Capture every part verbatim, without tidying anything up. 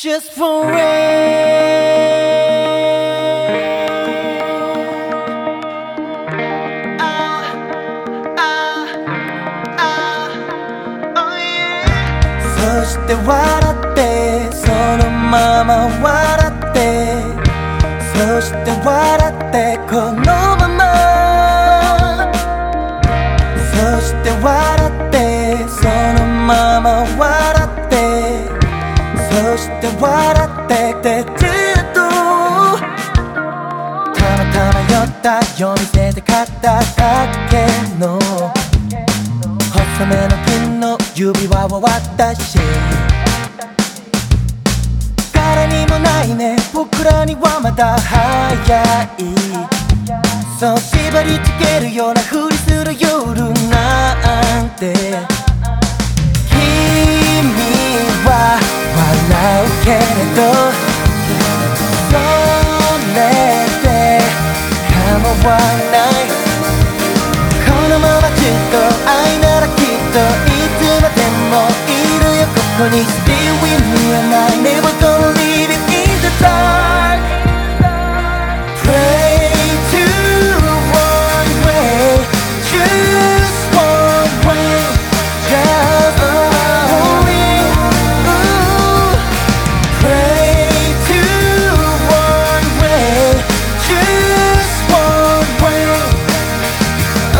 Just for rain. Ah, ah, ah, oh yeah. そして笑ってそのまま笑ってそして笑ってこのままそして笑ってそのまま笑ってそして笑っててずっとたまたま寄った夜店で買っただけの細めの金の指輪を渡し誰にもないね僕らにはまだ早いそう縛りつけるようなふりする夜なんて君は笑うけれどそれで構わないこのままずっと愛ならきっといつまでもいるよここに Stay with me and I never gonna leave it in the dark Pray to one way Choose one way Just only ooh. Pray to one way Choose one way oh.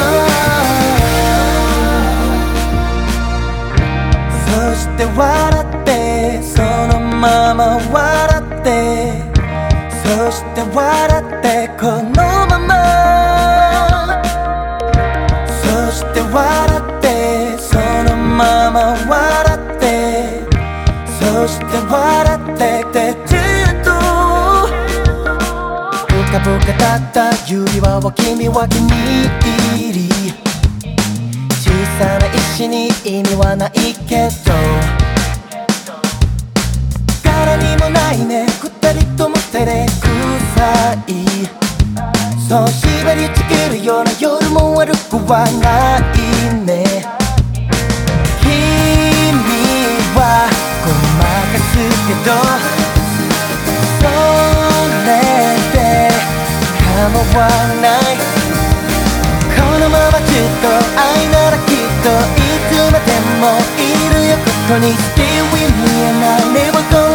そして笑ってそのまま笑ってそして笑ってこのままそして笑ってそのまま笑ってそして笑っててずっとブカブカだった指輪を君は気に入り小さな石に意味はないけど誰にもないね二人とも照れくさいそう縛りつけるような夜も悪くはないね君はごまかすけどそれで構わないこのままずっと愛ならきっといつまでもいるよここに Stay with me and I never go